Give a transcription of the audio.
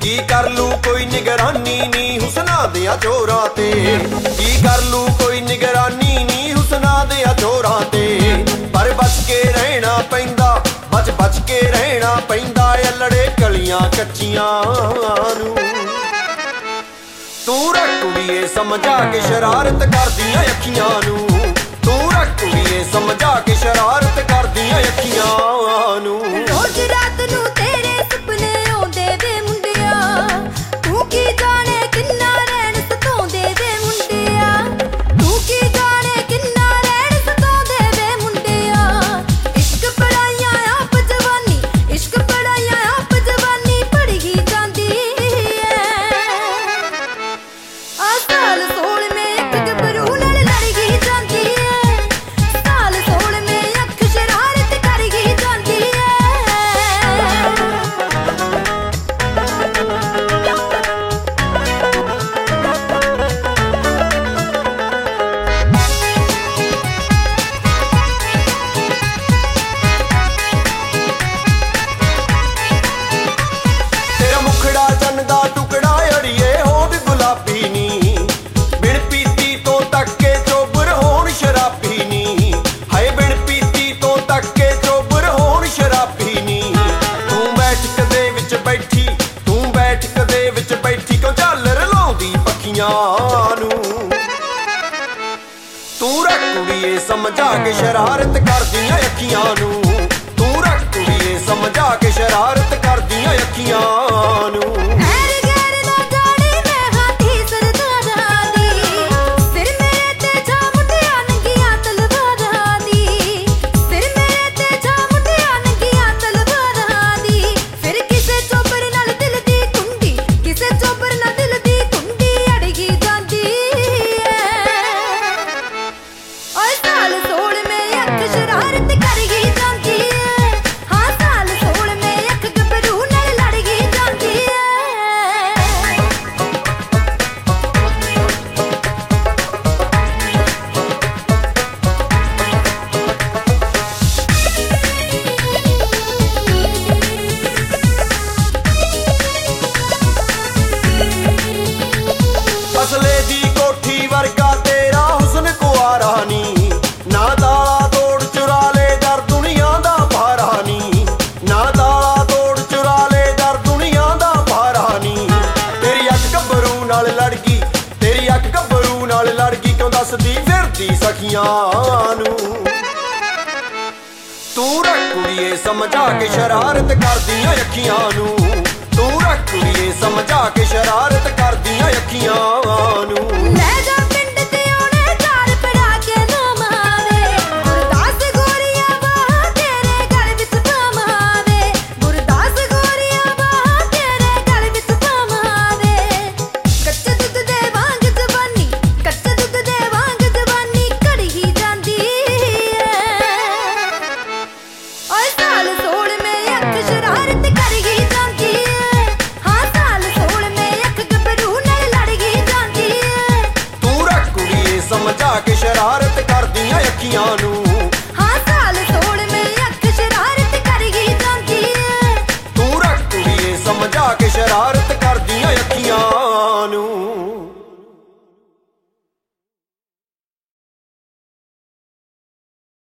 की कर लू कोई निगरानी नी हुस्ना दिया जोरां ते, की कर लू कोई निगरानी नी हुस्ना दिया जोरां ते। पर बच के रहना पैंदा, बच बच के रहना पैंदा लड़े गलियां कच्चियां नू। तू रख कुड़िए समझा के शरारत कर दियां अखियां नू, तू रख कुड़िए समझा के शरारत कर दियां अखियां नू। रोज रात नू तेरे सुपने आउंदे वे मुंडिया, तू की जाने किन्ना रैण सताउंदे वे मुंडिया, तू की जाने किन्ना रैण सताउंदे वे मुंडिया। इश्क पढ़ाइयां आप जवानी, इश्क पढ़ाइयां आप जवानी पढ़ी ही जांदी है। आ साल सोल में अख गबरू नाल लड़ गई जांदी है, साल सोल में अख शरारत कर गई जांदी है। तेरा मुखड़ा चन्न दा टुकड़ा अड़िए होठ गुलाबी नी, बिन पीती तो तक के चोबर होण शराबी नी। हाय बिन पीती तो तक के चोबर होण शराबी नी। तू बैठक दे विच बैठी, तू बैठक दे विच बैठी क्यों झालर लाउंदी पखियां नू। तू रख कुड़िए समझा के शरारत कर दियां अखियां नू, तू रख कुड़िए समझा के शरारत कर दियां अखियां नू। ऐर गैर ना जाने मैं हाथी सरदारां दी, सिर मेरे ते जा मुंडिया नंगियां तलवारां दी, सिर मेरे ते जा मुंडिया नंगियां तलवारां दी। फिर किसे चोबर नाल दिल दी कुंडी, किसे चोबर नाल दिल दी कुंडी अड़गी जांदी है। ओए साल सोल में अख शरारत कर गई जांदी है, हाँ साल सोल में अख गबरू नाल लड़ गई जांदी है। असले दी कोठी वर्गा तेरा हुस्न कुआरा नी, ना दाला दौड़ चुरा ले दर दुनिया दा भारा नी, ना दाला दौड़ चुरा ले दर दुनिया दा भारा नी। तेरी अख गबरू नाल लड़ गई, तेरी अख गबरू नाल लड़ गई क्यों दसदी फिरदी सखियां नू। तू रख कुड़िए समझा के शरारत कर दियां अखियां नू, तू रख कुड़िए समझा के शरारत कर दियां अखियां नू। ले जा पिंड ते ओने चार पड़ा के नमावे, गुरदास गोरिया बाह तेरे गल विच पामावे, गुरदास गोरिया बाह तेरे गल विच पामावे। कच्चे दुध दे वांग जवानी, कच्चे दुध दे वांग जवानी कड़ी ही जांदी है। ओए साल सोल में अख शरारत कर गई जांदी है, हाँ साल सोल में अख गबरू नाल लड़ गई जांदी है। तू रख कुड़िए समझा के शरारत कर दियां अखियां नू।